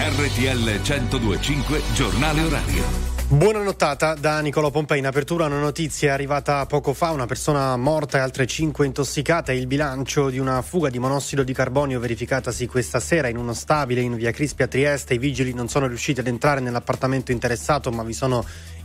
RTL 102.5 Giornale Orario. Buona nottata da Nicolò Pompei. In apertura una notizia arrivata poco fa: una persona morta e altre 5 intossicate. Il bilancio di una fuga di monossido di carbonio verificatasi questa sera in uno stabile in via Crispi a Trieste. I vigili non sono riusciti ad entrare nell'appartamento interessato, ma vi si sono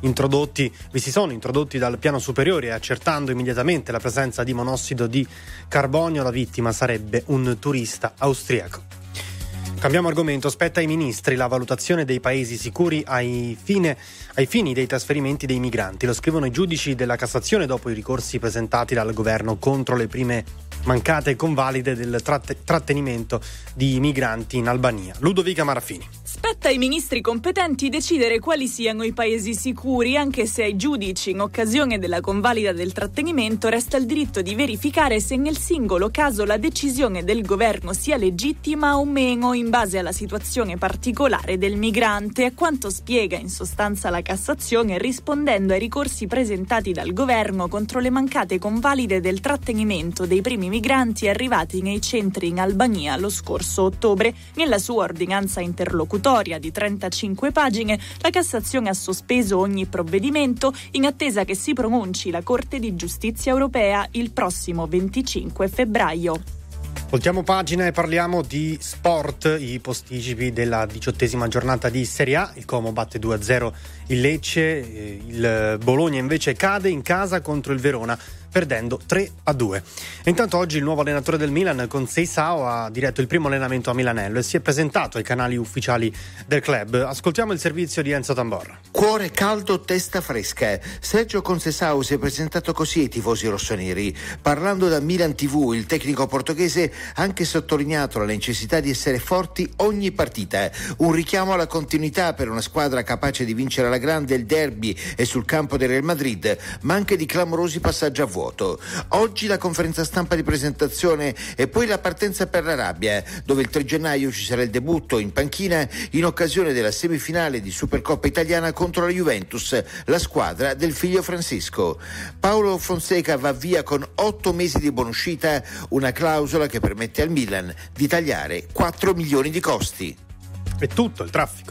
introdotti dal piano superiore, accertando immediatamente la presenza di monossido di carbonio. La vittima sarebbe un turista austriaco. Cambiamo argomento. Spetta ai ministri la valutazione dei paesi sicuri ai fini dei trasferimenti dei migranti. Lo scrivono i giudici della Cassazione dopo i ricorsi presentati dal governo contro le prime mancate convalide del trattenimento di migranti in Albania. Ludovica Marafini. Spetta ai ministri competenti decidere quali siano i paesi sicuri, anche se ai giudici, in occasione della convalida del trattenimento, resta il diritto di verificare se nel singolo caso la decisione del governo sia legittima o meno in base alla situazione particolare del migrante, a quanto spiega in sostanza la Cassazione rispondendo ai ricorsi presentati dal governo contro le mancate convalide del trattenimento dei primi migranti arrivati nei centri in Albania lo scorso ottobre. Nella sua ordinanza interlocutoria di 35 pagine, la Cassazione ha sospeso ogni provvedimento in attesa che si pronunci la Corte di Giustizia europea il prossimo 25 febbraio. Voltiamo pagina e parliamo di sport. I posticipi della 18ª giornata di Serie A. Il Como batte 2-0 il Lecce, il Bologna invece cade in casa contro il Verona perdendo 3-2. E intanto oggi il nuovo allenatore del Milan, Conceição, ha diretto il primo allenamento a Milanello e si è presentato ai canali ufficiali del club. Ascoltiamo il servizio di Enzo Tamborra. Cuore caldo, testa fresca. Sergio Conceição si è presentato così ai tifosi rossoneri. Parlando da Milan TV, il tecnico portoghese ha anche sottolineato la necessità di essere forti ogni partita. Un richiamo alla continuità per una squadra capace di vincere alla grande il derby e sul campo del Real Madrid, ma anche di clamorosi passaggi a vuoto. Oggi la conferenza stampa di presentazione e poi la partenza per l'Arabia, dove il 3 gennaio ci sarà il debutto in panchina in occasione della semifinale di Supercoppa italiana contro la Juventus, la squadra del figlio Francisco. Paulo Fonseca va via con 8 mesi di buonuscita, una clausola che permette al Milan di tagliare 4 milioni di costi. È tutto il traffico.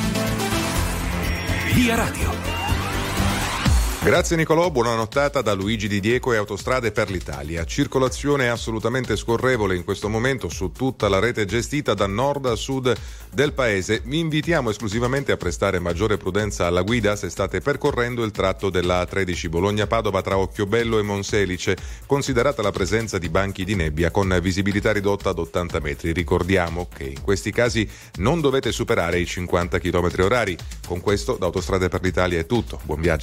Via Radio. Grazie Nicolò, buona nottata da Luigi Di Dieco e Autostrade per l'Italia. Circolazione assolutamente scorrevole in questo momento su tutta la rete gestita da nord a sud del paese. Vi invitiamo esclusivamente a prestare maggiore prudenza alla guida se state percorrendo il tratto della A13 Bologna-Padova tra Occhiobello e Monselice, considerata la presenza di banchi di nebbia con visibilità ridotta ad 80 metri. Ricordiamo che in questi casi non dovete superare i 50 km orari. Con questo da Autostrade per l'Italia è tutto. Buon viaggio.